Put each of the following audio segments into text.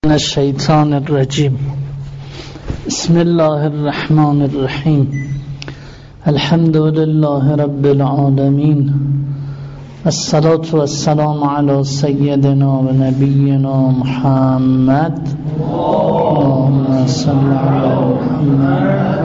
من الشیطان الرجیم. بسم الله الرحمن الرحیم. الحمد لله رب العالمین، الصلاة والسلام علی سیدنا و نبینا محمد. اللهم صل علی محمد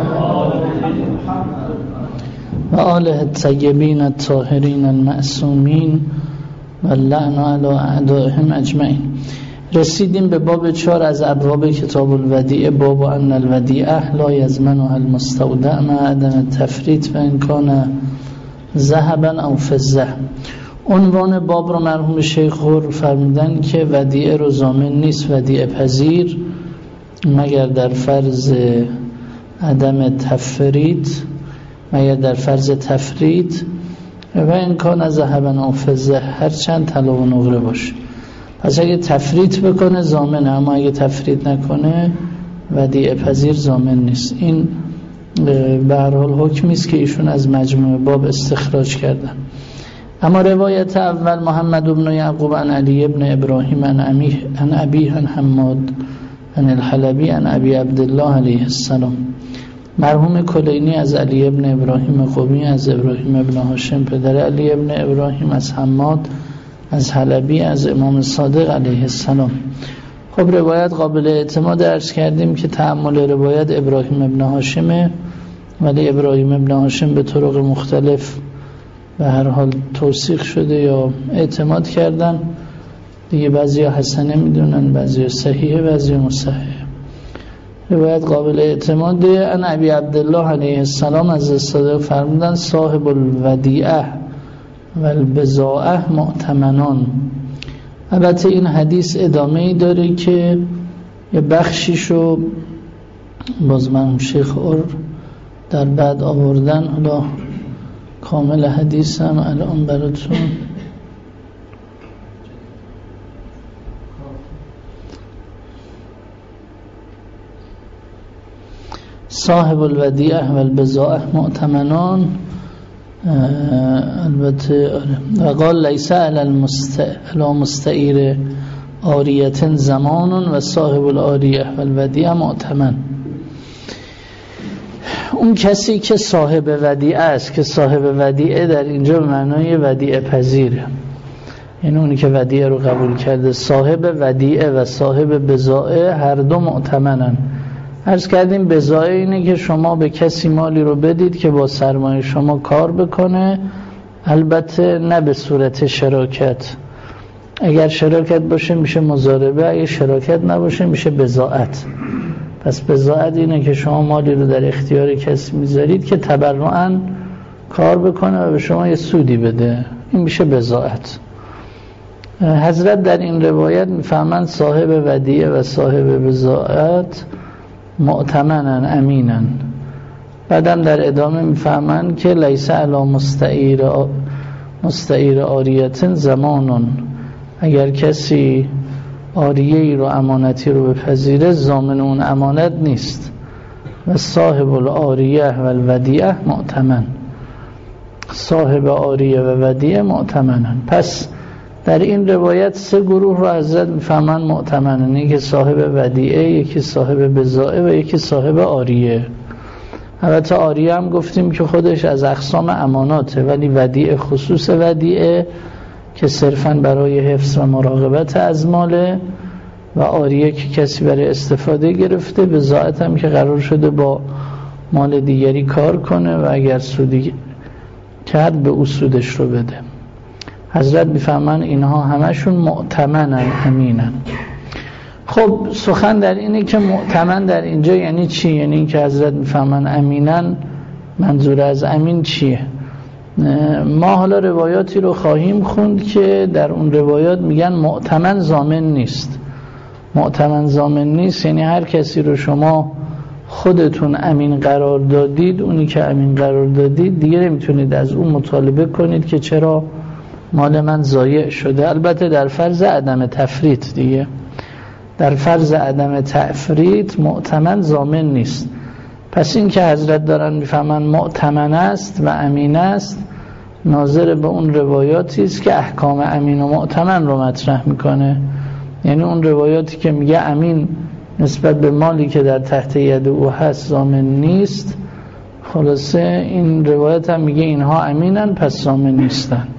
و آله الطیبین الطاهرین المعصومین و اللعن علی اعدائهم اجمعین. رسیدیم به باب 4 از ابواب کتاب الودیعه، باب ان الودیعه لا یضمنها المستودع مع عدم تفریط و ان کان ذهبا او فضه. عنوان باب رو مرحوم شیخ فرمودن که ودیعه رو ضامن نیست ودیعه پذیر مگر در فرض عدم تفریط، مگر در فرض تفریط و ان کان ذهبا او فضه، هر چند طلا و نقره باشه. پس اگه تفریط بکنه ضامنه، اما اگه تفریط نکنه ودیعه پذیر ضامن نیست. این به هر حال حکمی است که ایشون از مجموع باب استخراج کردن. اما روایت اول محمد بن یعقوب عن علی بن ابراهیم عن ابیه عن حماد عن الحلبی عن ابی عبدالله علیه السلام. مرحوم کلینی از علی بن ابراهیم قمی از ابراهیم بن هاشم پدر علی بن ابراهیم از حماد از حلبی از امام صادق علیه السلام. خب روایت قابل اعتماد عرض کردیم که تأمل روایت ابراهیم ابن هاشمه، ولی ابراهیم ابن هاشم به طرق مختلف به هر حال توثیق شده یا اعتماد کردن دیگه. بعضی حسنه میدونن، بعضی صحیحه، بعضی مصححه. روایت قابل اعتماده. ان ابی عبدالله علیه السلام از صادق فرمودن صاحب الودیعه و البضاعه مؤتمنان. البته این حدیث ادامه‌ای داره که یه بخشیشو باز من شیخ در بعد آوردن، حالا کامل حدیثم الان براتون صاحب الودیعه و البضاعه مؤتمنان. البته و قال لیس علی مستعیر عاریه زمان و صاحب العاریه و الودیعه مؤتمن. اون کسی که صاحب ودیعه است، که صاحب ودیعه در اینجا به معنای ودیعه پذیره، یعنی اونی که ودیعه رو قبول کرده. صاحب ودیعه و صاحب بضاعه هر دو مؤتمنن. عرض کردیم بضاعه اینه که شما به کسی مالی رو بدید که با سرمایه شما کار بکنه، البته نه به صورت شراکت. اگر شراکت باشه میشه مضاربه، اگر شراکت نباشه میشه بضاعت. پس بضاعت اینه که شما مالی رو در اختیار کسی میذارید که تبرعاً کار بکنه و به شما یه سودی بده، این میشه بضاعت. حضرت در این روایت میفهمن صاحب ودیعه و صاحب بضاعت مؤتمنن امینن. بعدم در ادامه میفهمن که لیس علی مستعیر عاریت زمانون، اگر کسی عاریه‌ای رو امانتی رو بپذیره ضامن اون امانت نیست. و صاحب العاریه و الودیعه مؤتمن، صاحب عاریه و ودیعه مؤتمنن. پس در این روایت سه گروه رو حضرت میفهمن مؤتمنن، یکی صاحب ودیعه، یکی صاحب بضاعه و یکی صاحب عاریه. البته عاریه هم گفتیم که خودش از اقسام اماناته، ولی ودیعه خصوص ودیعه که صرفاً برای حفظ و مراقبت از ماله، و عاریه که کسی برای استفاده گرفته، بضاعت هم که قرار شده با مال دیگری کار کنه و اگر سودی کرد به او سودش رو بده. حضرت میفهمن اینها همشون مؤتمنن امینن. خب سخن در اینه که مؤتمن در اینجا یعنی چی؟ یعنی این که حضرت میفهمن امینن، منظور از امین چیه؟ ما حالا روایاتی رو خواهیم خوند که در اون روایات میگن مؤتمن ضامن نیست. مؤتمن ضامن نیست یعنی هر کسی رو شما خودتون امین قرار دادید، اونی که امین قرار دادید دیگه نمیتونید از اون مطالبه کنید که چرا مال من ضایع شده. البته در فرض عدم تفریط دیگه، در فرض عدم تفریط مؤتمن ضامن نیست. پس این که حضرت دارن میفهمن مؤتمن است و امین است، ناظر به اون روایاتی است که احکام امین و مؤتمن رو مطرح میکنه. یعنی اون روایاتی که میگه امین نسبت به مالی که در تحت ید او هست ضامن نیست، خلاصه این روایت هم میگه اینها امینن پس ضامن نیستن.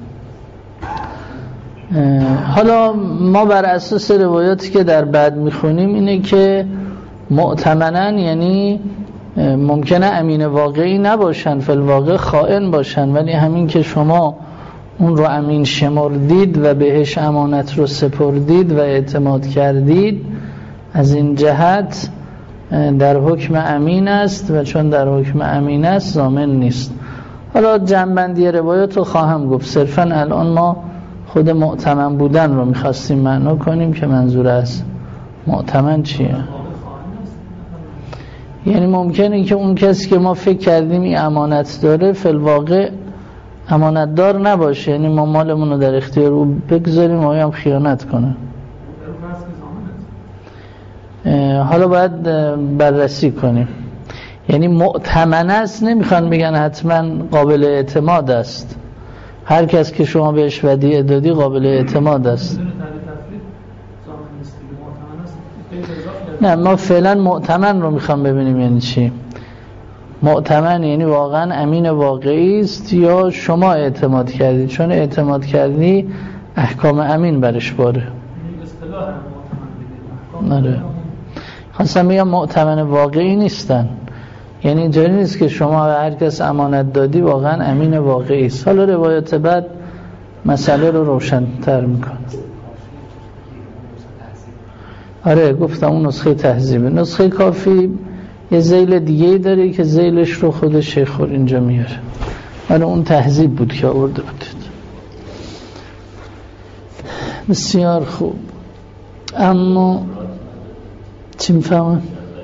حالا ما بر اساس روایاتی که در بعد میخونیم اینه که مؤتمنن یعنی ممکنه امین واقعی نباشن، فی الواقع خائن باشن، ولی همین که شما اون رو امین شمردید و بهش امانت رو سپردید و اعتماد کردید، از این جهت در حکم امین است و چون در حکم امین است ضامن نیست. حالا جمع‌بندی روایات رو خواهم گفت، صرفا الان ما خود مؤتمن بودن رو میخواستیم معنا کنیم که منظور از مؤتمن چیه. یعنی ممکنه که اون کسی که ما فکر کردیم این امانت داره فی الواقع امانت دار نباشه، یعنی ما مالمون رو در اختیار او بگذاریم و هم خیانت کنه. حالا باید بررسی کنیم. یعنی مؤتمن است نمیخوان بگن حتما قابل اعتماد است، هر کس که شما بهش ودیعه دادی قابل اعتماد است. نه ما فعلا مؤتمن رو میخوام ببینیم یعنی چی. مؤتمن یعنی واقعا امین واقعی است یا شما اعتماد کردی، چون اعتماد کردی احکام امین برش باره. نره خواستم میگم مؤتمن واقعی نیستن، یعنی اینجوری نیست که شما هر کس امانت دادی واقعا امین واقعی است. حالا روایت بعد مسئله رو روشن‌تر میکنه. آره گفتم اون نسخه تهذیبه. نسخه کافی یه ذیل دیگه داره که ذیلش رو خود شیخ اینجا میاره، ولی اون تهذیب بود که آورده بودید. بسیار خوب. اما چی میفهمم؟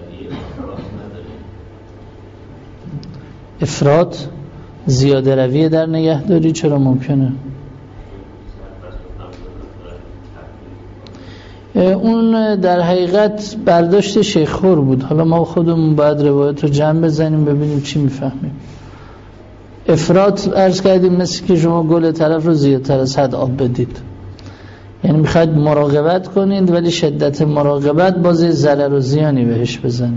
افراط زیاده رویه در نگهداری چرا ممکنه؟ اون در حقیقت برداشت شیخور بود. حالا ما خودمون باید روایت رو جمع بزنیم ببینیم چی میفهمیم. افراط عرض کردیم مثل که شما گل طرف رو زیادتر از حد آب بدید، یعنی میخواید مراقبت کنید ولی شدت مراقبت بازی ضرر و زیانی بهش بزنه.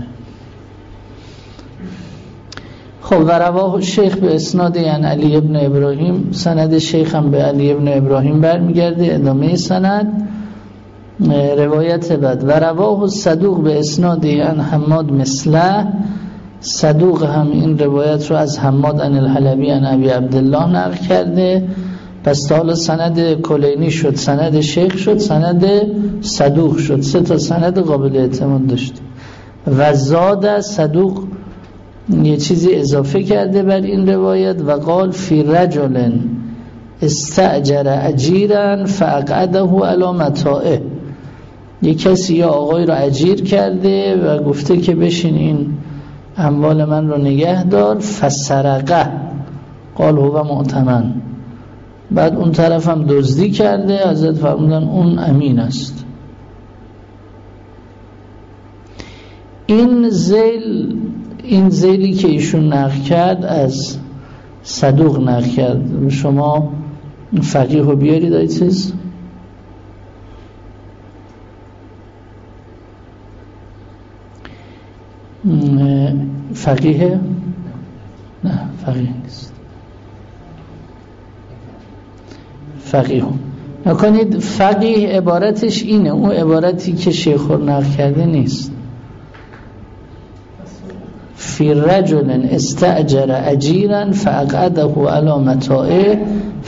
خب و رواه شیخ به اسناد یعنی علی ابن ابراهیم، سند شیخ هم به علی ابن ابراهیم برمیگرده. ادامه سند روایت بعد و رواه صدوق به اسناد یعنی حماد مثله، صدوق هم این روایت رو از حماد عن الحلبی عن ابی عبدالله نقل کرده. پس حالا سند کلینی شد، سند شیخ شد، سند صدوق شد، 3 تا سند قابل اعتماد داشت. و زاد صدوق یه چیزی اضافه کرده بر این روایت و قال فی رجل استأجر اجیرا فاقعده علی متاعه، یه کسی یا آقای رو اجیر کرده و گفته که بشین این اموال من رو نگه دار، فسرقه قال هو مؤتمن، بعد اون طرف هم دزدی کرده، حضرت فرمودن اون امین است. این ذیلی که ایشون نقل کرد از صدوق نقل کرد. شما فقیه رو بیارید ای چیز فقیه؟ نه فقیه نیست. فقیه نکنید، فقیه عبارتش اینه، اون عبارتی که شیخ نقل کرده نیست. فی رجل استأجر اجیرا فاقعده علی متاعه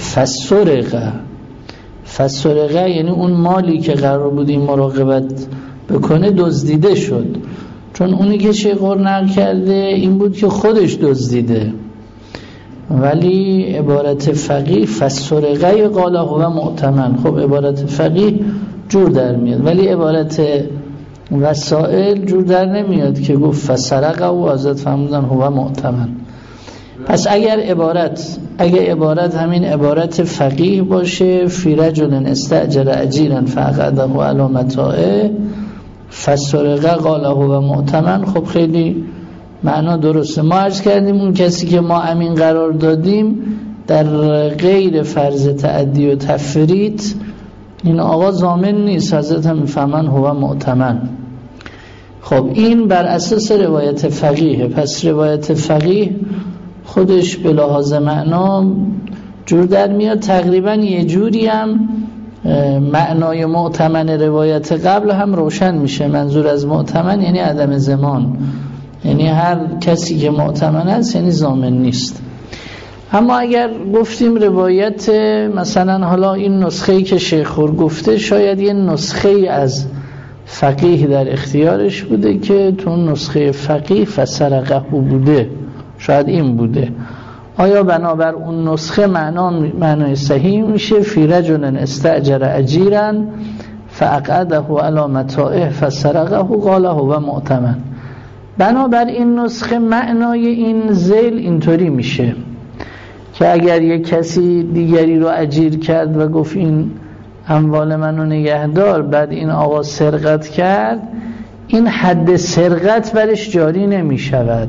فسرقه یعنی اون مالی که قرار بود این مراقبت بکنه دزدیده شد. چون اونی که شیخ نقل کرده این بود که خودش دزدیده، ولی عبارت فقیه فسرقه قال هو مؤتمن. خب عبارت فقیه جور در میاد ولی عبارت وسائل جور در نمیاد که گفت فسرقه و حضرت فرمودن هو مؤتمن. پس اگر عبارت همین عبارت فقیه باشه، فی رجل استأجر اجیرا فاقعده علی متاعه فسرقه قال هو مؤتمن، خب خیلی معنا درسته. ما عرض کردیم اون کسی که ما امین قرار دادیم در غیر فرض تعدی و تفریط این آقا ضامن نیست، حضرت هم میفهمن هو مؤتمن. خب این بر اساس روایت فقیه. پس روایت فقیه خودش به لحاظ معنا جور در میاد. تقریبا یه جوری هم معنای مؤتمن روایت قبل هم روشن میشه. منظور از مؤتمن یعنی عدم ضمان، یعنی هر کسی که مؤتمن است یعنی ضامن نیست. اما اگر گفتیم روایت مثلا حالا این نسخه‌ای که شیخ خور گفته شاید یه نسخه‌ای از فقیه در اختیارش بوده که تو نسخه فقیه فسرقه بوده، شاید این بوده. آیا بنابر اون نسخه معنای صحیح میشه فی رجل استاجر اجیرا فاقعده علی متاعه فسرقه قال هو مؤتمن؟ بنابر این نسخه معنای این ذیل اینطوری میشه که اگر یک کسی دیگری رو اجیر کرد و گفت این اموال منو نگهدار، بعد این آقا سرقت کرد، این حد سرقت برش جاری نمی شود.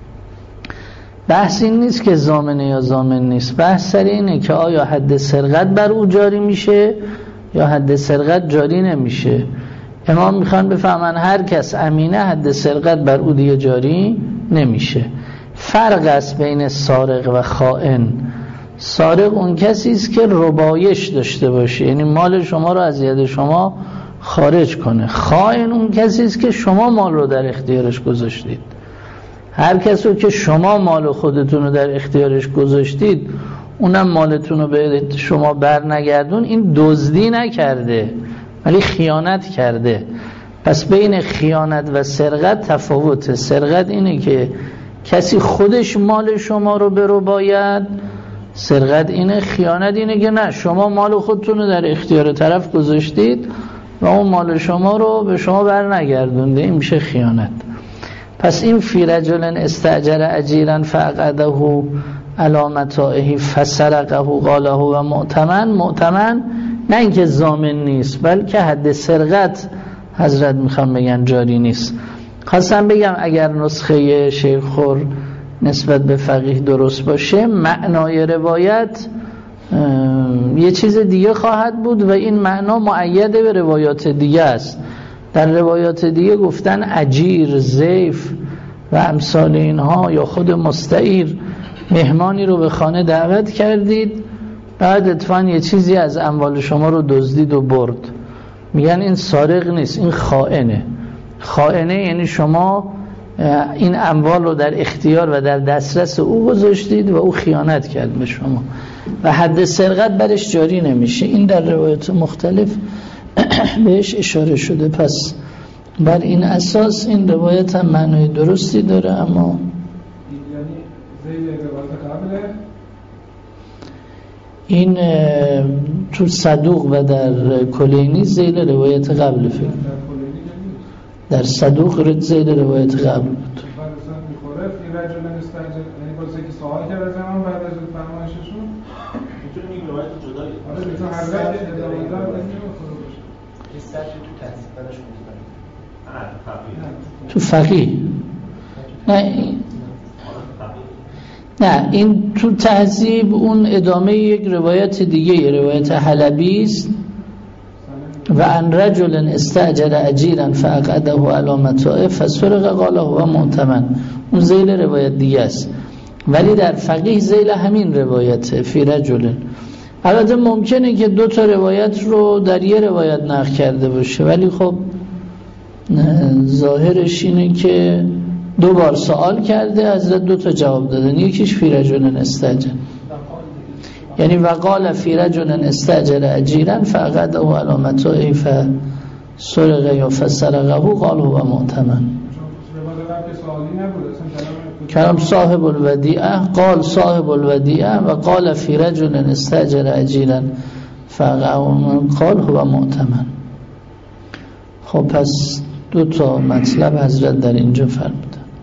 بحث این نیست که ضامنه یا ضامن نیست، بحث سر اینه که آیا حد سرقت بر او جاری میشه یا حد سرقت جاری نمیشه. امام میخوان بفهمن هر کس امینه حد سرقت بر او دیگه جاری نمیشه. فرق است بین سارق و خائن. سارق اون کسی است که ربایش داشته باشه، یعنی مال شما رو از ید شما خارج کنه. خائن اون کسی است که شما مال رو در اختیارش گذاشتید. هر کسی که شما مال خودتون رو در اختیارش گذاشتید اونم مالتون رو به شما بر نگردون، این دزدی نکرده ولی خیانت کرده. پس بین خیانت و سرقت تفاوته. سرقت اینه که کسی خودش مال شما رو برو باید، سرقت اینه، خیانت اینه که نه، شما مال خودتون رو در اختیار طرف گذاشتید و اون مال شما رو به شما بر نگردونده، این میشه خیانت. پس این فی رجل استاجر اجیرا فاقعده علی متاعه فسرقه قال هو مؤتمن. مؤتمن نه اینکه ضامن نیست بلکه حد سرقت حضرت میخوام بگن جاری نیست. خواستم بگم اگر نسخه شیخ خور نسبت به فقیه درست باشه معنای روایت یه چیز دیگه خواهد بود و این معنا مؤید به روایات دیگه است. در روایات دیگه گفتن اجیر، ضیف و امثال اینها، یا خود مستعیر، مهمانی رو به خانه دعوت کردید بعد اتفاقاً یه چیزی از اموال شما رو دزدید و برد، میگن این سارق نیست، این خائنه. خائنه یعنی شما این اموال رو در اختیار و در دسترس او گذاشتید و او خیانت کرد به شما و حد سرقت برش جاری نمیشه. این در روایات مختلف بهش اشاره شده. پس بر این اساس این روایت هم معنای درستی داره. اما این تو صدوق و در کلینی ذیل روایت قبل فکر، در صدوق ذیل روایت قبل بود. تو فقیه نه این تو تهذیب اون ادامه یک روایت دیگه، روایت حلبی است و ان رجل استاجر اجیرا فاقعده علی متاعه فسرق قال هو مؤتمن. اون ذیل روایت دیگه است ولی در فقیه ذیل همین روایته فی رجل. البته ممکنه که دو تا روایت رو در یه روایت نقل کرده باشه ولی خب ظاهرش اینه که دو بار سوال کرده حضرت دو تا جواب دادن. یکیش فی رجل استاجر یعنی وقال فی رجل استاجر اجیرا فاقعده علی متاعه فسرق یا فسرقه قال هو مؤتمن. کلام صاحب الودیعه قال صاحب الودیعه و قال فی رجل استاجر اجیرا فاقعده قال هو مؤتمن. خب پس دو تا مطلب حضرت در اینجا فرمودن.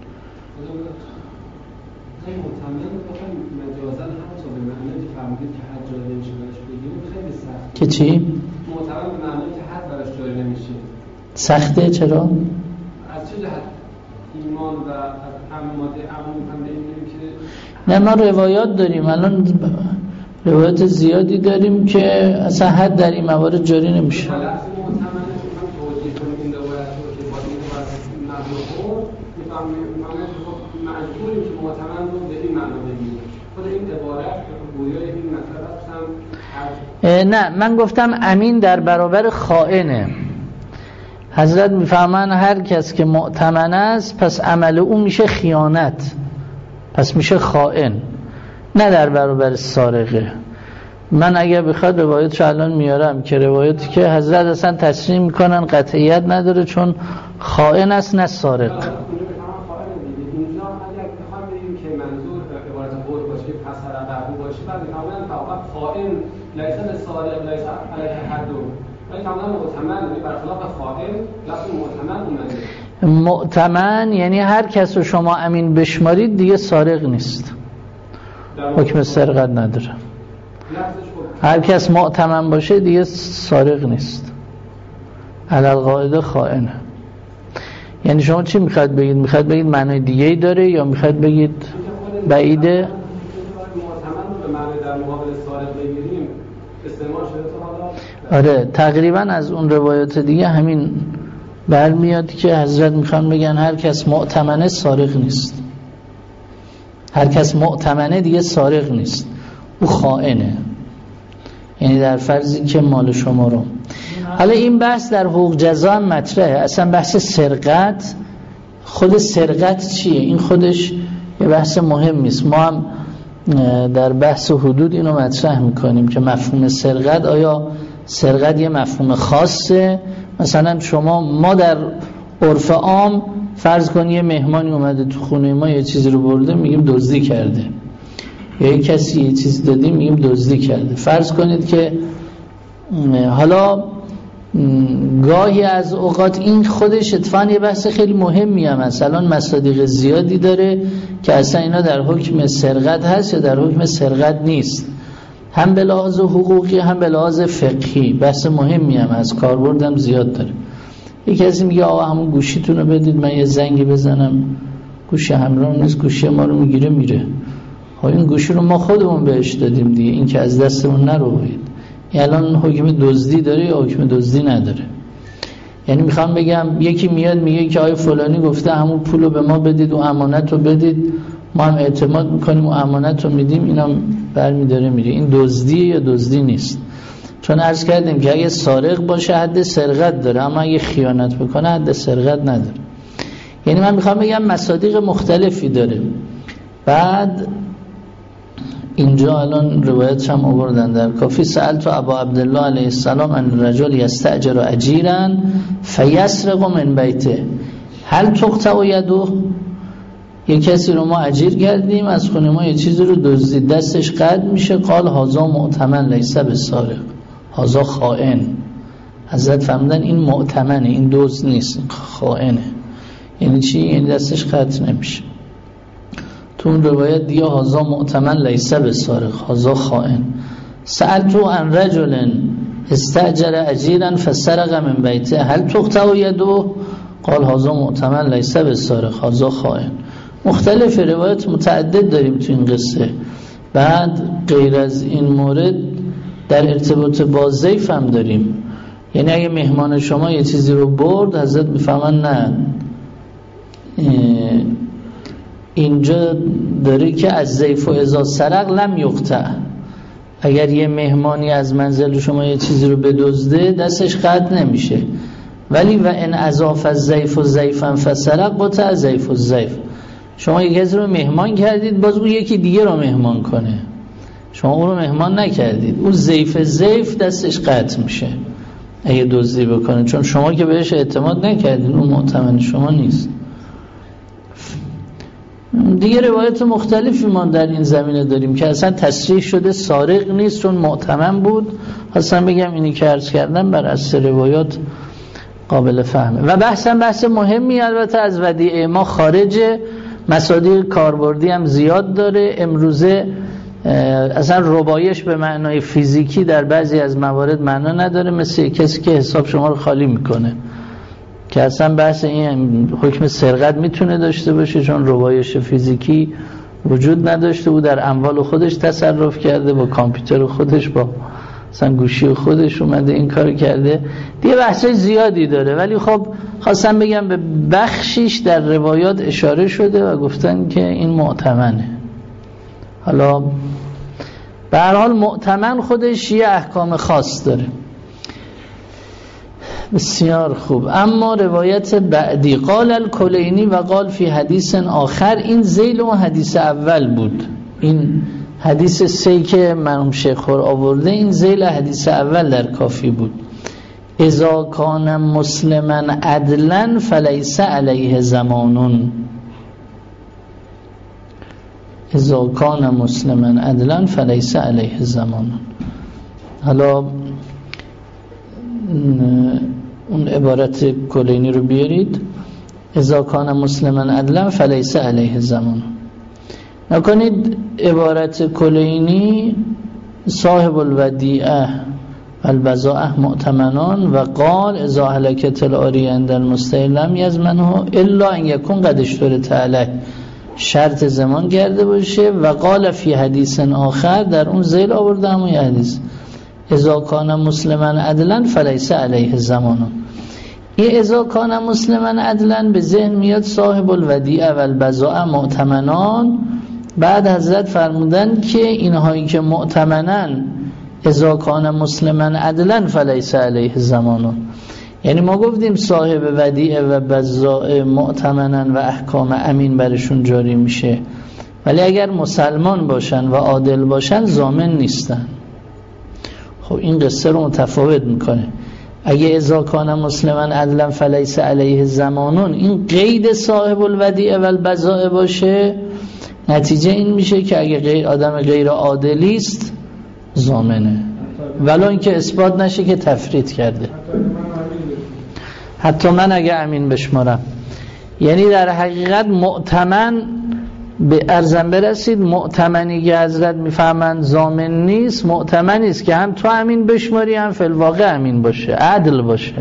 که چی؟ معتبر به معنی که حد براش جاری نمیشه. سخته چرا؟ از چه جهت؟ ایمان و از ماده عموم هم ببینیم که نه ما روایات داریم الان روایت زیادی داریم که اصلا حد در این موارد جاری نمیشه. نه، من گفتم امین در برابر خائنه. حضرت میفهمن هر کس که مؤتمن است پس عمل او میشه خیانت، پس میشه خائن، نه در برابر سارقه. من اگر بخواد روایت رو الان میارم که روایتی که حضرت اصلا تصریح میکنن قطعیت نداره چون خائن است نه سارق. مؤتمن یعنی هر کس رو شما امین بشمارید دیگه سارق نیست، حکم سرقت نداره. هر کس مؤتمن باشه دیگه سارق نیست، علی القاعده خائنه. یعنی شما چی میخواد بگید؟ میخواد بگید معنی دیگه ای داره یا میخواد بگید بعیده؟ آره تقریبا از اون روایات دیگه همین برمیاد که حضرت میخوان بگن هر کس مؤتمنه سارق نیست. هر کس مؤتمنه دیگه سارق نیست، او خائنه. یعنی در فرضی که مال شما رو. حالا این بحث در حقوق جزا هم مطرحه. اصلا بحث سرقت، خود سرقت چیه؟ این خودش یه بحث مهمی است. ما هم در بحث حدود اینو مطرح میکنیم که مفهوم سرقت، آیا سرقت یه مفهوم خاصه؟ مثلا ما در عرف عام فرض کنی یه مهمانی اومده تو خونه ما یه چیزی رو برده میگیم دزدی کرده، یا یه کسی یه چیز دادی میگیم دزدی کرده. فرض کنید که حالا گاهی از اوقات این خودش اتفاقاً یه بحث خیلی مهمی هم هست. الان مصادیق زیادی داره که اصلا اینا در حکم سرقت هست یا در حکم سرقت نیست، هم به لحاظ حقوقی هم به لحاظ فقهی. بحث مهمی هم از کاربردم زیاد داره. یکی کسی میگه آقا همون گوشیتون رو بدید من یه زنگی بزنم، گوشی همراه نیست، گوشی ما رو میگیره میره. ها این گوشی رو ما خودمون بهش دادیم دیگه، این که از دستمون نروید. الان حکم دزدی داره یا حکم دزدی نداره؟ یعنی میخوام بگم یکی میاد میگه که آقای فلانی گفته همون پولو به ما بدید و امانت رو بدید، ما هم اعتماد میکنیم و امانت رو میدیم، اینم برمیداره میره. این دزدیه یا دزدی نیست؟ چون عرض کردیم که اگه سارق باشه حد سرقت داره، اما اگه خیانت بکنه حد سرقت نداره. یعنی من میخوام بگم مصادیق مختلفی داره. بعد اینجا الان روایتش هم آوردن در کافی. سألت ابا عبدالله علیه السلام ان رجل یستأجر اجیرا فیسرق من بیته هل تقطع یده؟ یک کسی رو ما اجیر کردیم از خونه ما یه چیزی رو دزدید، دستش قطع میشه؟ قال هذا مؤتمن لیس بسارق، هذا خائن. حضرت فرمودن این مؤتمنه، این دزد نیست، خائنه. یعنی چی؟ یعنی دستش قطع نمیشه. تو اون روایت دیگه هذا مؤتمن لیس بسارق، هذا خائن. سألت عن رجل استأجر اجیرا فسرق من بیته هل تقطع یده؟ قال هذا مؤتمن لیس بسارق، هذا خائن. مختلف روایت متعدد داریم تو این قصه. بعد غیر از این مورد در ارتباط با ضیف هم داریم. یعنی اگه مهمان شما یه چیزی رو برد، حضرت میفهمن نه، اینجا داره که از ضیف و اذا سرق لم یقطع. اگر یه مهمانی از منزل شما یه چیزی رو بدزده دستش قطع نمیشه، ولی و ان اضاف الضیف و ضیفا فسرق قطع ضیف و ضیف. شما یک کسی رو مهمان کردید، باز اون یکی دیگه رو مهمان کنه، شما اون رو مهمان نکردید، اون ضیف دستش قطع میشه اگه دزدی بکنه، چون شما که بهش اعتماد نکردید، اون مؤتمن شما نیست. دیگه روایت مختلفی ما در این زمینه داریم که اصلا تصریح شده سارق نیست چون مؤتمن بود. اصلا بگم اینی که عرض کردم بر اساس روایات قابل فهمه. و بحث مهمی البته از ودیعه ما خارجه، مصادیق کاربردی هم زیاد داره. امروزه اصلا ربایش به معنای فیزیکی در بعضی از موارد معنا نداره، مثل کسی که حساب شما رو خالی میکنه، که اصلا بحث این حکم سرقت میتونه داشته باشه چون ربایش فیزیکی وجود نداشته، او در اموال خودش تصرف کرده، با کامپیوتر خودش، با مثلا گوشی خودش اومده این کار کرده دیگه. بحثای زیادی داره، ولی خب خواستم بگم به بخشیش در روایات اشاره شده و گفتن که این معتمنه. حالا به هر حال معتمن خودش یه احکام خاص داره. بسیار خوب. اما روایت بعدی، قال الکلینی و قال فی حدیث آخر، این ذیل و حدیث اول بود. این حدیث 3 که مرحوم شیخ خور آورده، این ذیل حدیث اول در کافی بود. اذا کان مسلما عدلا فلیس علیه زمانون. اذا کان مسلما عدلا فلیس علیه زمانون. حالا اون عبارت کلینی رو بیارید، اذا کان مسلما عدلا فلیس علیه زمانون. نکنید عبارت کلینی صاحب الودیعه البضاعه مؤتمنان و قال اذا هلکت العاری عند المستعیر لم یضمنه الا ان یکون قد اشترط علیه، شرط زمان کرده باشه. و قال فی حدیث آخر، در اون ذیل آورده همون حدیث، اذا کان مسلما عدلا فلیس علیه زمانون. این اذا کان مسلما عدلا به ذهن میاد صاحب الودیعه والبضاعه مؤتمنان. بعد حضرت فرمودن که اینهایی که مؤتمنن اذا کان مسلما عدلا فلیس علیه زمانون. یعنی ما گفتیم صاحب ودیعه و بضاعه مؤتمنن و احکام امین برشون جاری میشه، ولی اگر مسلمان باشن و عادل باشن ضامن نیستن. خب این قصه رو متفاوت میکنه. اگه اذا کان مسلما عدلا فلیس علیه زمانون این قید صاحب الودیعه و البضاعه باشه، نتیجه این میشه که اگه آدم غیر عادلی است ضامنه، ولو اینکه اثبات نشه که تفرید کرده. حتی من اگه امین بشمارم. یعنی در حقیقت مؤتمن به ارزم برسید، مؤتمنی که حضرت میفهمند ضامن نیست، مؤتمنی است که هم تو امین بشماری هم فی الواقع امین باشه، عدل باشه.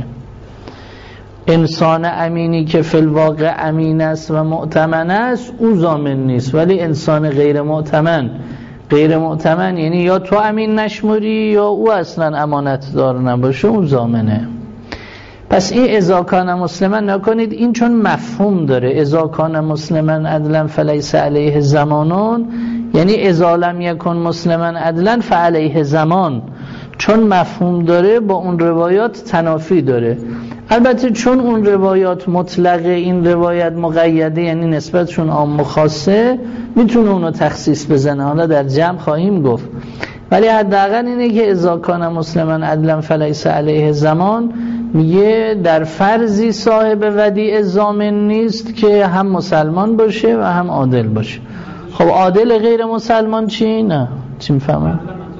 انسان امینی که فی الواقع امین است و مؤتمن است او ضامن نیست، ولی انسان غیر مؤتمن یعنی یا تو امین نشماری یا او اصلا امانت دار نباشه، او ضامنه. پس این اذا کان مسلما نکنید، این چون مفهوم داره، اذا کان مسلما عدلا فلیس علیه زمانون، یعنی اذا لم یکن مسلما عدلا فعلیه زمان، چون مفهوم داره با اون روایات تنافی داره. البته چون اون روایات مطلقه، این روایت مقیده، یعنی نسبتشون عام و خاصه، میتونه اونو تخصیص بزنه. حالا در جمع خواهیم گفت، ولی حداقل اینه که اذا کان مسلما عدلا فلیس علیه زمان میگه در فرضی صاحب ودیعه ضامن نیست که هم مسلمان باشه و هم عادل باشه. خب عادل غیر مسلمان چی؟ نه چی میفهمم؟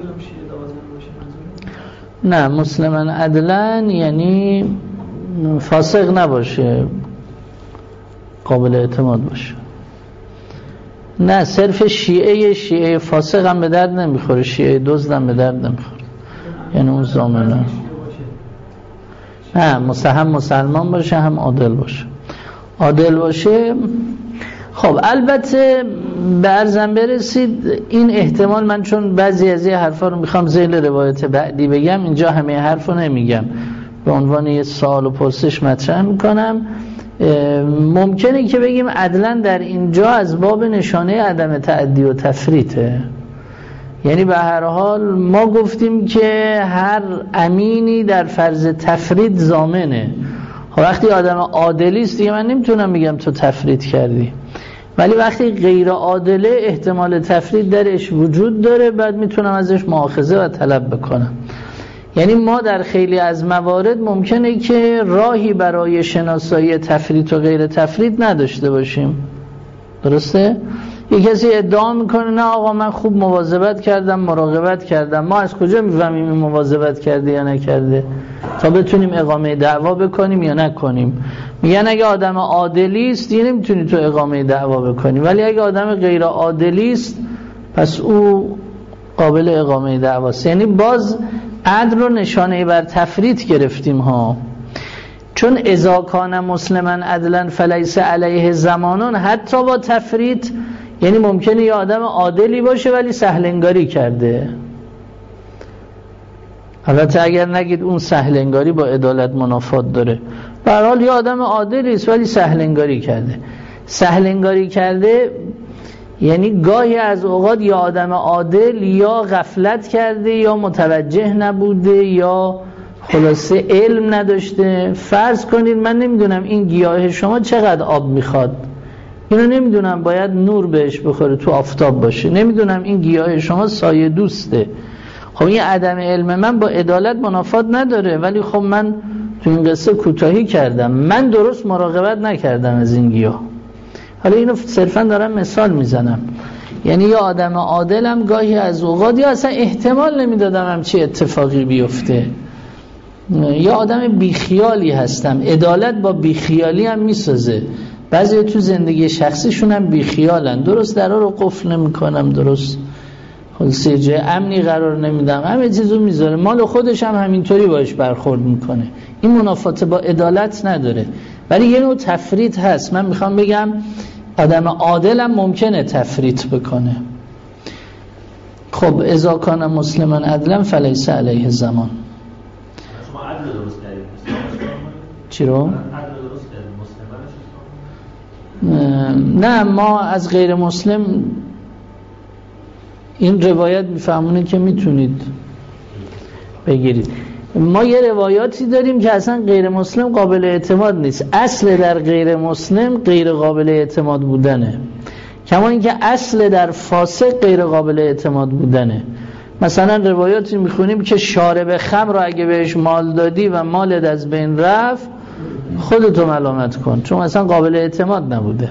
نه مسلما عدلا یعنی فاسق نباشه، قابل اعتماد باشه. نه صرف شیعه فاسق هم به درد نمیخوره، شیعه دزد هم به درد نمیخوره، یعنی اون ضامنه. نه هم مسلمان باشه هم عادل باشه. خب البته به عرضم برسید این احتمال، من چون بعضی از این حرفا رو میخوام ذیل روایت بعدی بگم، اینجا همه حرفو نمیگم، به عنوان یه سوال و پرسش مطرح میکنم. ممکنه که بگیم عدلا در اینجا از باب نشانه عدم تعدی و تفریطه. یعنی به هر حال ما گفتیم که هر امینی در فرض تفرید ضامنه. وقتی آدم عادلی است دیگه من نمیتونم بگم تو تفرید کردی، ولی وقتی غیر عادله احتمال تفرید درش وجود داره، بعد میتونم ازش مؤاخذه و طلب بکنم. یعنی ما در خیلی از موارد ممکنه که راهی برای شناسایی تفرید و غیر تفرید نداشته باشیم. درسته؟ یک کسی ادعا میکنه نه آقا من خوب مواظبت کردم، مراقبت کردم. ما از کجا میفهمیم این مواظبت کرده یا نکرده تا بتونیم اقامه دعوا بکنیم یا نکنیم؟ میگن اگه آدم عادلی است دیگه نمیتونی تو اقامه دعوا بکنی، ولی اگه آدم غیر عادلی است پس او قابل اقامه دعواست. یعنی باز عدل رو نشانه بر تفرید گرفتیم ها، چون اذا کان مسلما عدلا فلیس علیه زمانون حتی با تفرید، یعنی ممکنه یه آدم عادلی باشه ولی سهلنگاری کرده. البته اگر نگید اون سهلنگاری با عدالت منافات داره، به هر حال یه آدم عادلی است ولی سهلنگاری کرده. سهلنگاری کرده یعنی گاهی از اوقات یا آدم عادل یا غفلت کرده یا متوجه نبوده یا خلاصه علم نداشته. فرض کنید من نمیدونم این گیاه شما چقدر آب میخواد، اینو نمیدونم، باید نور بهش بخوره، تو آفتاب باشه، نمیدونم این گیاه شما سایه دوسته. خب این عدم علم من با عدالت منافات نداره، ولی خب من تو این قصه کوتاهی کردم، من درست مراقبت نکردم از این گیاه. حالا اینو صرفا دارم مثال میزنم. یعنی یا آدم عادلم گاهی از اوقات یا اصلا احتمال نمیدادم همچی اتفاقی بیفته، یا آدم بیخیالی هستم. عدالت با بیخیالی هم میسازه. بعضی تو زندگی شخصیشون هم بیخیالن، درست درها رو قفل نمیکنم، درست خلاصه جای امنی قرار نمیدم، همه چیزو میذاره، مال خودش هم همینطوری باش برخورد میکنه. این منافات با عدالت نداره، ولی یه نوع تفریط هست. من میخوام بگم آدم عادل هم ممکنه تفریط بکنه. خب اذا کان مسلما عدلا فلیس علیه زمان. شما عدل درست کردید؟ چی رو؟ عدل درست کردید؟ نه، ما از غیر مسلم این روایت میفهمونه که میتونید بگیرید. ما یه روایاتی داریم که اصلا غیر مسلم قابل اعتماد نیست. اصل در غیر مسلم غیر قابل اعتماد بودنه، کما اینکه اصل در فاسق غیر قابل اعتماد بودنه. مثلا روایاتی میخونیم که شارب خمر رو اگه بهش مال دادی و مالت از بین رفت خودتو ملامت کن، چون اصلا قابل اعتماد نبوده.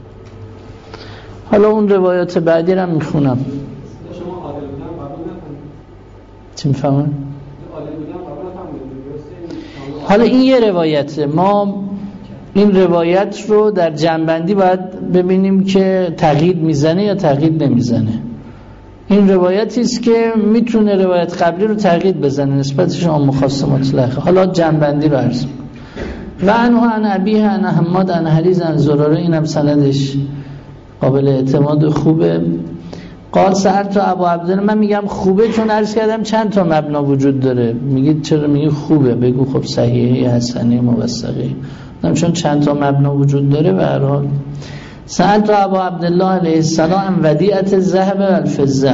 حالا اون روایات بعدی رو میخونم. شما عادل بودن قبول نکنید. چی میفهمن؟ عادل بودن قبول نکنید. حالا این یه روایته. ما این روایت رو در جنبندی باید ببینیم که تقیید میزنه یا تقیید نمیزنه. این روایتی است که میتونه روایت قبلی رو تقیید بزنه، نسبتش عام خاص مطلقه. حالا جنبندی رو عرض و عنه عن ابیه عن حماد عن حریز عن زراره، اینم سندش قابل اعتماد خوبه. قال سألت ابو عبدالله، من میگم خوبه چون عرض کردم چند تا مبنا وجود داره. میگید چرا میگی خوبه؟ بگو خب صحیحه، حسنه، موثقه. چون چند تا مبنا وجود داره. به هر حال سألت ابو عبدالله علیه السلام ودیعت الذهب والفضه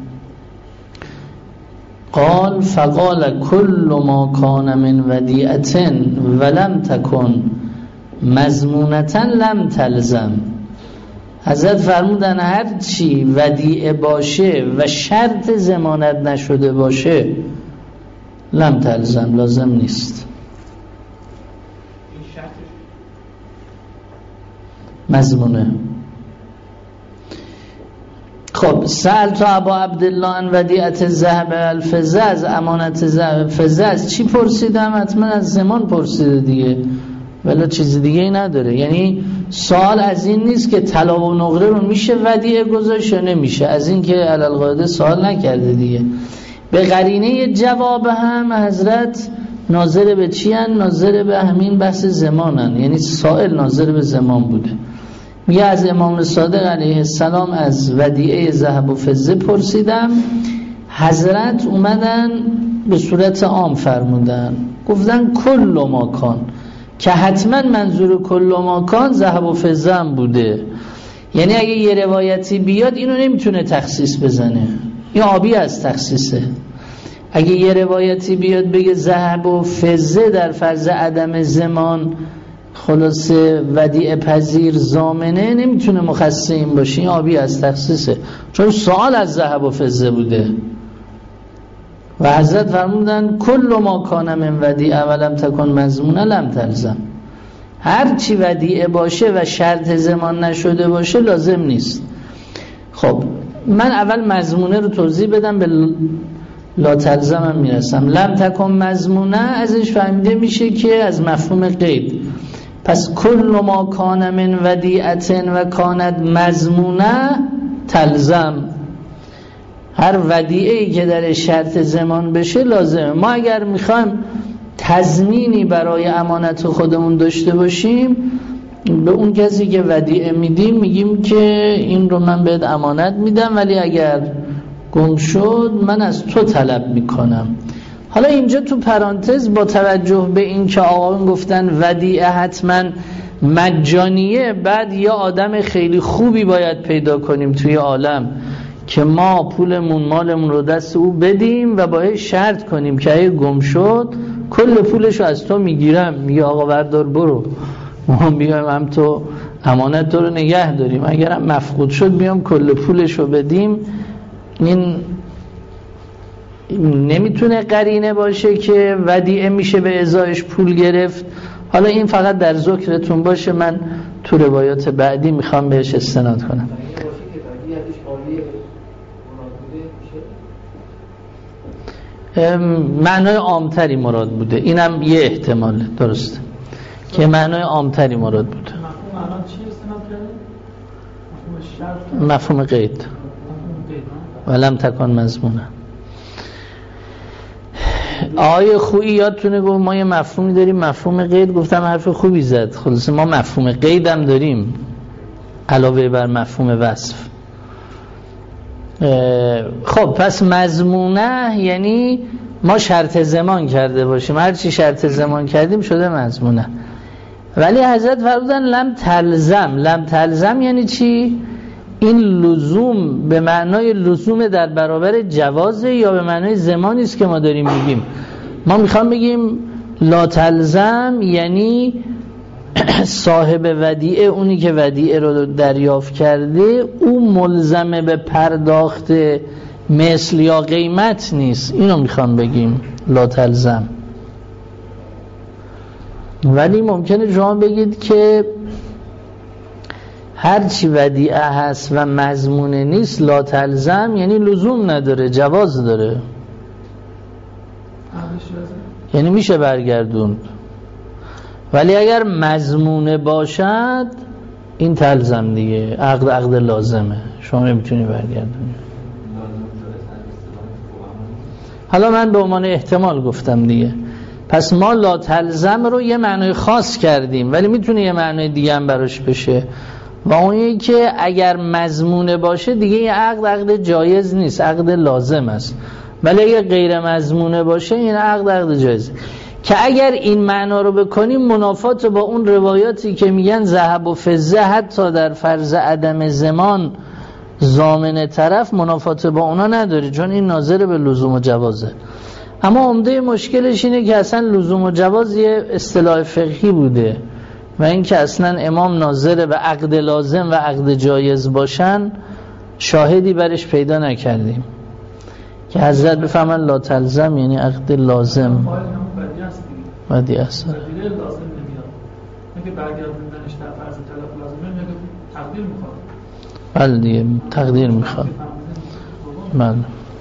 قال فقال كل ما كان من ودیعة ولم تكن مضمونة لم تلزم. حضرت فرمودن هر چی ودیعه باشه و شرط ضمانت نشده باشه لم تلزم، لازم نیست. مضمونه. خب سألت ابا عبدالله عن ودیعت الذهب والفضه، از امانت ذهب فضه از چی پرسیدم؟ حتما از زمان پرسیده دیگه، ولی چیز دیگه ای نداره. یعنی سوال از این نیست که طلا و نقره رو میشه ودیعه گذاشت یا نمیشه، از این که علالقاعده سوال نکرده دیگه. به قرینه جواب هم حضرت ناظر به چی هن؟ ناظر به همین بحث زمانن، یعنی سائل ناظر به زمان بوده. میگه از امام صادق علیه السلام از ودیعه ذهب و فضه پرسیدم، حضرت اومدن به صورت عام فرمودن، گفتن کل ما کان، که حتما منظور کل ما کان ذهب و فضه هم بوده. یعنی اگه یه روایتی بیاد اینو نمیتونه تخصیص بزنه، این آبی از تخصیصه. اگه یه روایتی بیاد بگه ذهب و فضه در فرض عدم زمان خلاصه ودیعه پذیر ضامنه، نمیتونه مخصص این باشه، این آبی از تخصیصه، چون سوال از ذهب و فضه بوده. و حضرت فرمودن کل ما کان من ودیعه ولم تکن مضمونه لم تلزم، هر چی ودیعه باشه و شرط زمان نشده باشه لازم نیست. خب من اول مضمونه رو توضیح بدم، به لا تلزم هم میرسم. لم تکن مضمونه ازش فهمیده میشه که از مفهوم قید، پس کل ما کان من ودیعه و کانت مضمونه تلزم، هر ودیعه‌ای که در شرط زمان بشه لازمه. ما اگر میخوایم تضمینی برای امانت خودمون داشته باشیم به اون کسی که ودیعه میدیم میگیم که این رو من بهت امانت میدم، ولی اگر گم شد من از تو طلب میکنم. حالا اینجا تو پرانتز با توجه به این که آقایون گفتن ودیعه حتما مجانیه، بعد یا آدم خیلی خوبی باید پیدا کنیم توی عالم که ما پولمون مالمون رو دست او بدیم و باید شرط کنیم که اگه گم شد کل پولش رو از تو میگیرم، میگه آقا بردار برو، ما بیایم هم تو امانت تو رو نگه داریم، اگرم مفقود شد بیام کل پولش رو بدیم. این نمیتونه قرینه باشه که ودیعه میشه به ازایش پول گرفت. حالا این فقط در ذکرتون باشه، من تو روایات بعدی میخوام بهش استناد کنم. معنای عامتری مراد بوده، اینم یه احتماله، درسته که معنای عامتری مراد بوده. مفهوم چی استناد کرده؟ مفهوم قید ولم تکن مضمونه. آقای خویی یادتونه گفت ما یه مفهومی داریم مفهوم قید، گفتم حرف خوبی زد، خلاص ما مفهوم قید هم داریم علاوه بر مفهوم وصف. خب پس مضمونه یعنی ما شرط زمان کرده باشیم، هر چی شرط زمان کردیم شده مضمونه. ولی حضرت فرمودن لم تلزم. لم تلزم یعنی چی؟ این لزوم به معنای لزوم در برابر جوازه یا به معنای زمانی است که ما داریم میگیم؟ ما میخوام بگیم لا تلزم یعنی صاحب ودیعه، اونی که ودیعه رو دریافت کرده، او ملزمه به پرداخت مثل یا قیمت نیست، اینو میخوام بگیم لا تلزم. ولی ممکنه شما بگید که هرچی ودیعه هست و مضمونه نیست لا تلزم یعنی لزوم نداره، جواز داره، یعنی میشه برگردوند. ولی اگر مضمونه باشد این تلزم دیگه، عقد لازمه، شما نمیتونی برگردونی. حالا من به عنوان احتمال گفتم دیگه. پس ما لا تلزم رو یه معنی خاص کردیم، ولی میتونه یه معنی دیگه هم براش بشه، و اونی که اگر مضمونه باشه دیگه یه عقد جایز نیست، عقد لازم است. ولی اگر غیر مضمونه باشه این عقد جایز. که اگر این معنا رو بکنیم منافات با اون روایاتی که میگن ذهب و فضه حتی در فرض عدم زمان ضامن طرف، منافات با اونا نداره، چون این ناظر به لزوم و جوازه. اما عمده مشکلش اینه که اصلا لزوم و جواز یه اصطلاح فقهی بوده و این که اصلا امام ناظر به عقد لازم و عقد جایز باشن شاهدی برش پیدا نکردیم که حضرت بفهمن لا تلزم یعنی عقد لازم ودیعه است. لازم نمیاد، اگه برگردوندنش در فرض طرف لازمه میگه تقدیر میخواد. بله دیگه تقدیر میخواد. بله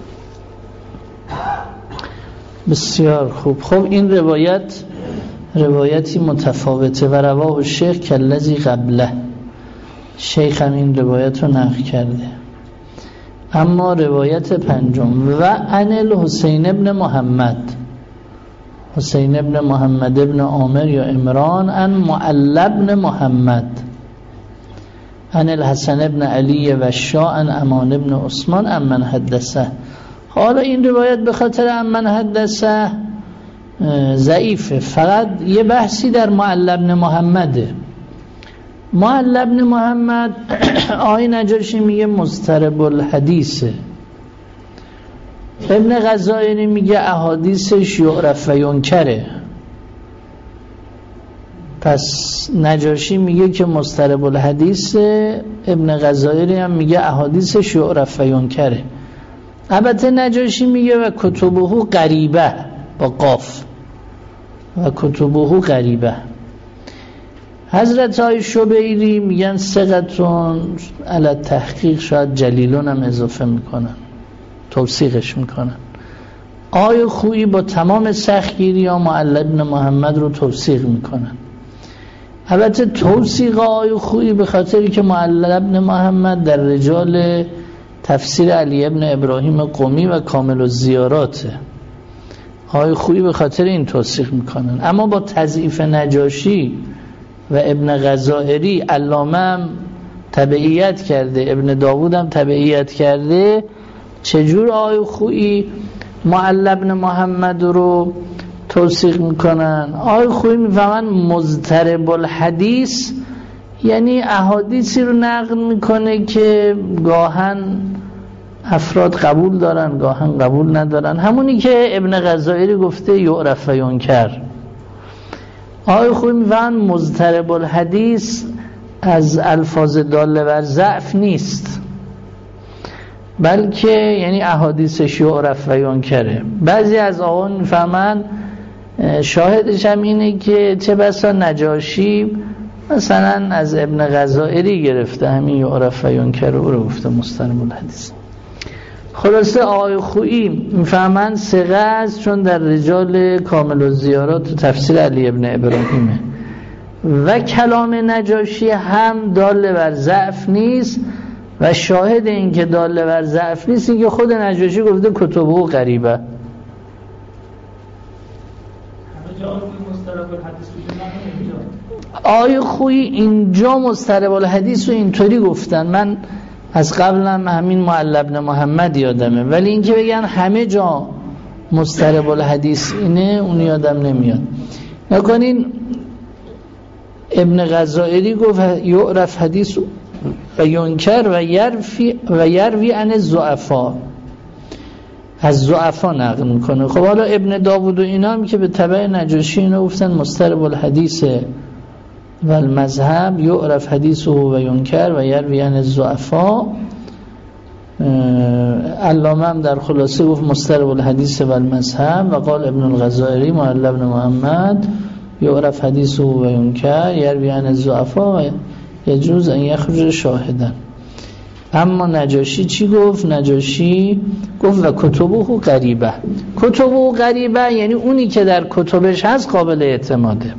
بسیار خوب. خب این روایتی متفاوته و رواه الشیخ کالذی قبله، شیخ هم این روایت رو نقل کرده. اما روایت پنجم و عن الحسین ابن محمد، حسین ابن محمد ابن عامر یا عمران، عن معل ابن محمد عن الحسن ابن علی و شاء عن امان ابن عثمان عن من حدثه. حالا این روایت به خاطر عن من حدثه ضعیفه، فقط یه بحثی در معل ابن محمده. معل ابن محمد آقای نجاشی میگه مضطرب الحدیثه، ابن غزائری میگه احادیثش یعرف و ینکره. پس نجاشی میگه که مضطرب الحدیث، ابن غزائری هم میگه احادیثش یعرف و ینکره. البته نجاشی میگه و کتبه غریبه با قاف، و کتبه غریبه. حضرت های شبیری میگن ثقتون علی تحقیق، شاید جلیلون هم اضافه میکنن، توثیقش میکنن. آقای خویی با تمام سختگیری ها معل ابن محمد رو توثیق میکنن. البته توثیق آقای خویی به خاطری که معل ابن محمد در رجال تفسیر علی ابن ابراهیم قمی و کامل الزیاراته، آقای خویی به خاطر این توثیق میکنن. اما با تضعیف نجاشی و ابن غزائری علامه هم تبعیت کرده، ابن داوود هم تبعیت کرده، چجور آقای خویی معل بن محمد رو توثیق میکنن؟ آقای خویی میفهمن مضطرب الحدیث یعنی احادیثی رو نقل میکنه که گاهن افراد قبول دارن گاهن قبول ندارن، همونی که ابن غزائری گفته یعرف و ینکر. آقای خویی میفهمن مضطرب الحدیث از الفاظ داله بر ضعف نیست، بلکه یعنی احادیثش یعرف و ینکره. بعضی از آقایان میفهمن شاهدش هم اینه که چه بسا نجاشی مثلا از ابن غزائری گرفته همین یعرف و ینکره رو گفته مضطرب الحدیث. خلاصه آقای خویی میفهمن ثقه است چون در رجال کامل الزیارات و تفسیر علی ابن ابراهیمه و کلام نجاشی هم دال بر ضعف نیست و شاهد این که دال بر ضعف نیست این که خود نجاشی گفته کتبه غریبه. آقای خویی اینجا مضطرب الحدیث رو اینطوری گفتن، من از قبلم همین معل بن محمد یادمه، ولی اینکه بگن همه جا مضطرب الحدیث اینه اون یادم نمیاد. نکنین ابن غزائری گفت یعرف حدیث و ینکر و یروی عن الضعفا، از ضعفا نقل میکنه. خب حالا ابن داوود و اینا هم که به تبع نجاشی اینا گفتن مضطرب الحدیث و المذهب یعرف حدیثه و ینکر و یروی عن الضعفا. علامه هم در خلاصه گفت مضطرب الحدیث و المذهب و قال ابن الغزائری معل بن محمد یعرف حدیثه و ینکر یروی عن الضعفا و یجوز ان یخرج شاهدا. اما نجاشی چی گفت؟ نجاشی گفت و کتبه غریبه. کتبه غریبه یعنی اونی که در کتبش هست قابل اعتماده.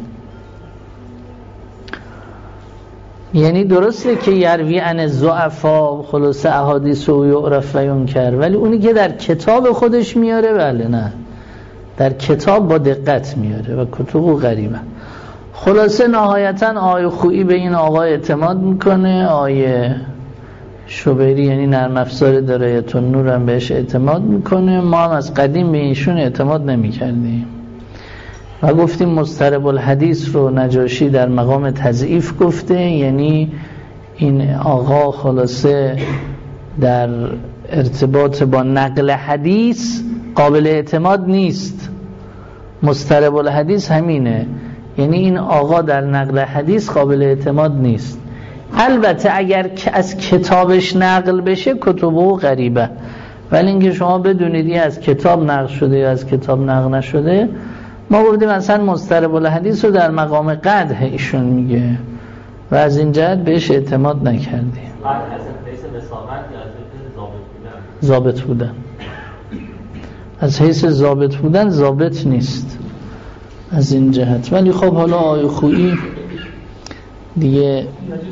یعنی درسته که یروی عن الضعفا خلاصه احادیث و یعرف و ینکر، ولی اونی که در کتاب خودش میاره بله نه، در کتاب با دقت میاره و کتب غریبه. خلاصه نهایتا آقای خویی به این آقا اعتماد میکنه، آقای شبیری یعنی نرم افزار درایت النور هم بهش اعتماد میکنه. ما هم از قدیم به ایشون اعتماد نمیکردیم و گفتیم مضطرب الحدیث رو نجاشی در مقام تضعیف گفته، یعنی این آقا خلاصه در ارتباط با نقل حدیث قابل اعتماد نیست. مضطرب الحدیث همینه، یعنی این آقا در نقل حدیث قابل اعتماد نیست. البته اگر از کتابش نقل بشه کتبه غریبه، ولی اینکه شما بدونید این از کتاب نقل شده یا از کتاب نقل نشده، ما گفتیم مثلا مضطرب الحدیث رو در مقام قدح ایشون میگه و از این جهت بهش اعتماد نکردیم. ضابط بودن از حیث ضابط بودن ضابط نیست از این جهت. ولی خب حالا آقای خویی دیگه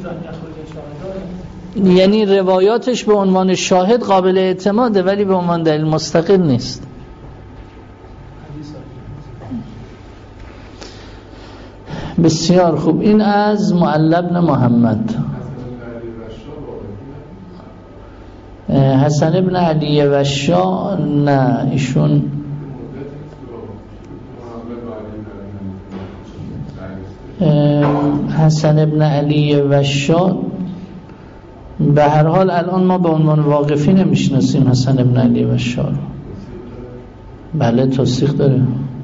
یعنی روایاتش به عنوان شاهد قابل اعتماده ولی به عنوان دلیل مستقل نیست. بسیار خوب. این از معل بن محمد. حسن ابن علی وشا نه ایشون حسن ابن علی وشا به هر حال الان ما به عنوان واقفی نمیشناسیم حسن ابن علی وشا رو. بله توثیق داره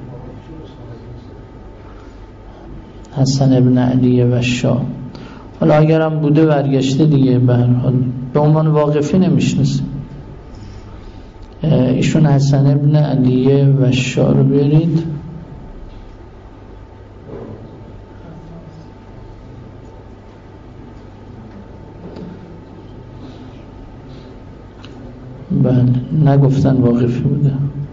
حسن ابن علی وشا. حالا اگرم بوده برگشته دیگه، به هر حال به عنوان واقفی نمیشناسیم. ایشون حسن ابن علی وشا رو بیارید. بله نگفتن واقفی بوده.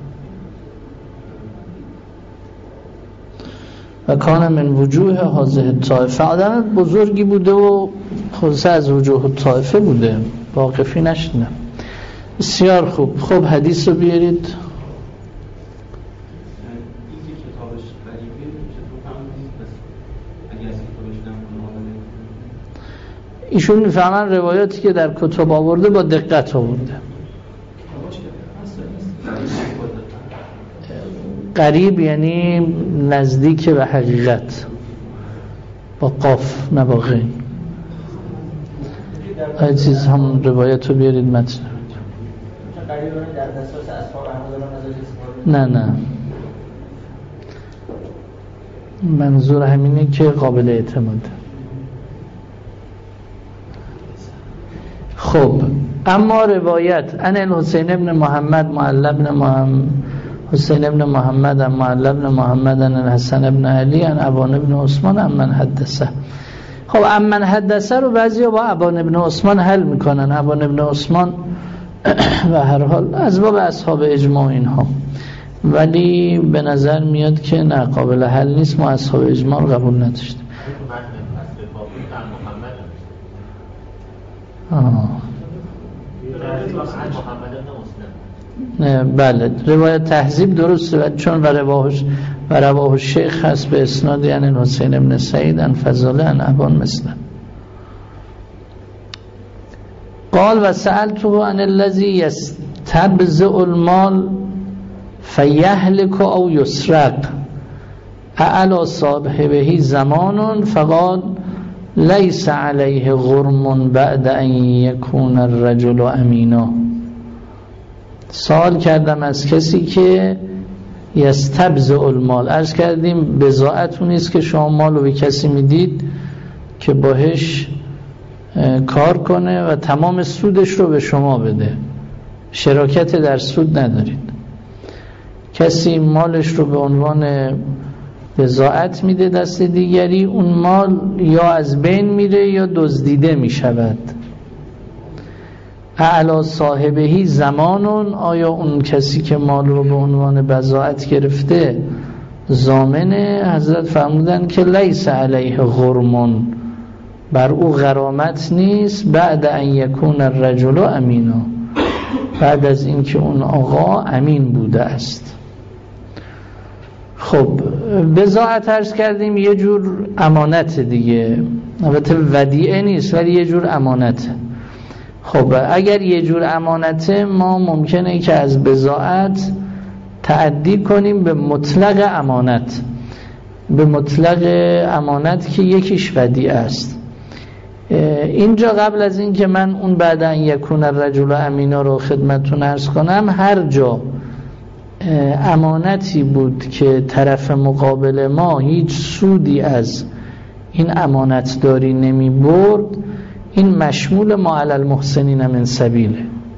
و کان من وجوه هذه الطائفه، آدم بزرگی بوده و خلاصه از وجوه الطائفه بوده، واقفی نشدم. بسیار خوب. خب حدیث رو بیارید. ایشون میفهمن روایاتی که در کتب آورده با دقت آورده. قریب یعنی نزدیک به حقیقت، با قاف نه با غین. آیه چیز همون روایت رو بیارید متن. نه منظور همینه که قابل اعتماده. خب اما روایت ان الحسین ابن محمد معل ابن محمد حسین ابن محمد معل ابن محمد ان الحسن ابن علی ان ابان ابن عثمان امن حدثه. خب امن حدثه رو بعضیا با ابان ابن عثمان حل میکنن. ابان ابن عثمان و هر حال از باب اصحاب اجماع اینها، ولی به نظر میاد که نه قابل حل نیست، ما اصحاب اجماع رو قبول نداشتیم. بله روایت تهذیب درسته، چون و رواه الشیخ هست به اسناد یعنی حسین ابن سعید ان فضاله ان ابان مثلا. قال و سألته عن الذي يستبذئ المال فيهلك او يسرق اعلى صاحبه زمان فقال ليس عليه غرم بعد ان يكون الرجل امينا. سوال کردم از کسی که یستبذئ المال، عرض کردیم بضاعت اون نیست که شما مال رو به کسی میدید که باهش کار کنه و تمام سودش رو به شما بده، شراکت در سود ندارید. کسی مالش رو به عنوان بضاعت میده دست دیگری، اون مال یا از بین میره یا دزدیده میشود. اعلی صاحبهی زمانون، آیا اون کسی که مال رو به عنوان بضاعت گرفته ضامنه؟ حضرت فرمودن که لیس علیه غرمون، بر او غرامت نیست، بعد ان یکون الرجل امینا، بعد از اینکه اون آقا امین بوده است. خب بضاعت عرض کردیم یه جور امانت دیگه، البته ودیعه نیست ولی یه جور امانته. خب اگر یه جور امانته، ما ممکنه که از بضاعت تعدی کنیم به مطلق امانت، به مطلق امانت که یکیش ودیعه است. اینجا قبل از این که من اون بعد ان یکون الرجل امینا رو خدمتتون عرض کنم، هر جا امانتی بود که طرف مقابل ما هیچ سودی از این امانت داری نمی برد، این مشمول ما علی المحسنین من سبیله،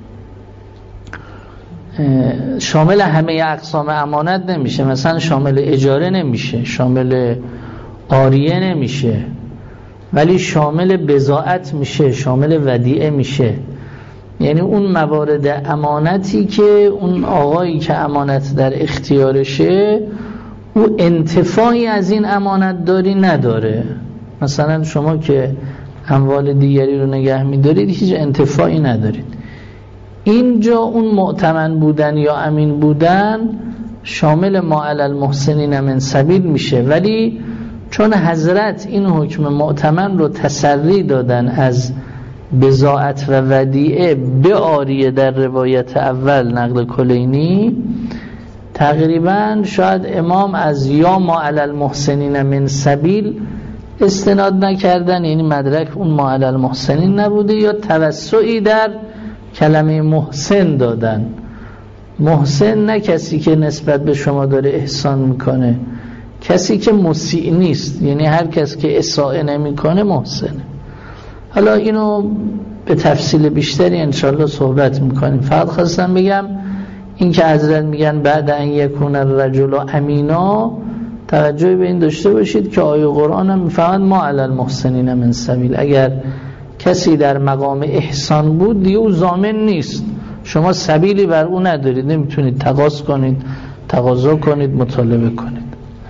شامل همه اقسام امانت نمیشه. مثلا شامل اجاره نمیشه، شامل عاریه نمیشه، ولی شامل بضاعت میشه، شامل ودیعه میشه. یعنی اون موارد امانتی که اون آقایی که امانت در اختیارشه او انتفاعی از این امانت داری نداره. مثلا شما که اموال دیگری رو نگه می‌دارید هیچ انتفاعی ندارید. اینجا اون مؤتمن بودن یا امین بودن شامل ما علی المحسنین من سبیل میشه، ولی چون حضرت این حکم مؤتمن رو تسری دادن از بضاعت و ودیعه به عاریه در روایت اول نقل کلینی، تقریبا شاید امام از یا ما علی المحسنین من سبیل استناد نکردن، یعنی مدرک اون ما علی المحسنین نبوده، یا توسعی در کلمه محسن دادن. محسن نه کسی که نسبت به شما داره احسان میکنه، کسی که مسیء نیست، یعنی هر کس که اساءه نمیکنه محسنه. حالا اینو به تفصیل بیشتری انشالله صحبت میکنیم. فقط خواستم بگم این که حضرت میگن بعد ان یکون الرجل امینا، توجه به این داشته باشید که آیه قرآن هم میفهمند ما علی المحسنین من سبیل. اگر کسی در مقام احسان بود دیگه او ضامن نیست، شما سبیلی بر او ندارید، نمیتونید تقاضا کنید، تقاضا کنید، مطالبه کنید.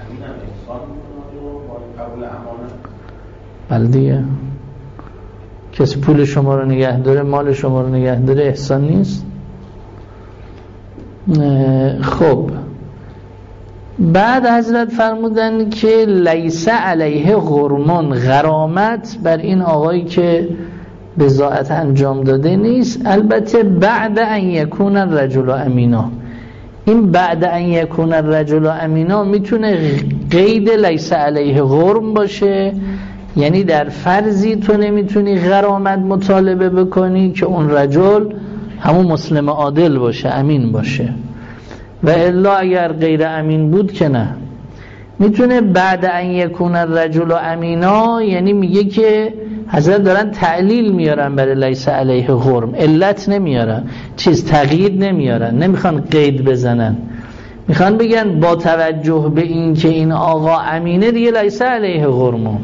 بله دیگه، کسی پول شما رو نگه داره، مال شما رو نگه داره، احسان نیست؟ خب بعد حضرت فرمودن که لیس علیه غرمون، غرامت بر این آقایی که بضاعت انجام داده نیست، البته بعد ان یکون الرجل امینا. این بعد ان یکون الرجل امینا میتونه قید لیس علیه غرم باشه، یعنی در فرضی تو نمیتونی غرامت مطالبه بکنی که اون رجل همون مسلم عادل باشه، امین باشه، و الا اگر غیر امین بود که نه. میتونه بعد ان یکون الرجل امینا، یعنی میگه که حضرت دارن تعلیل میارن برای لیس علیه غرم، علت نمیارن، تغییر نمیارن، نمیخوان قید بزنن، میخوان بگن با توجه به این که این آقا امینه دیگه لیس علیه غرم.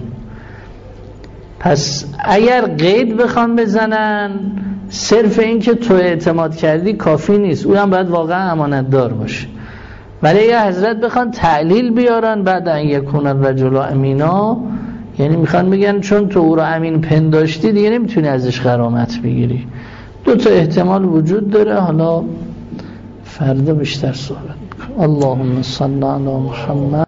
پس اگر قید بخوان بزنن، صرف این که تو اعتماد کردی کافی نیست، او هم باید واقعا امانت دار باشه. ولی اگر حضرت بخوان تعلیل بیارن بعد ان یکون الرجل امینا، یعنی میخوان بگن چون تو او رو امین پنداشتی دیگه نمیتونی ازش غرامت بگیری. دو تا احتمال وجود داره، حالا فردا بیشتر صحبت میکنم. اللهم صل علی محمد.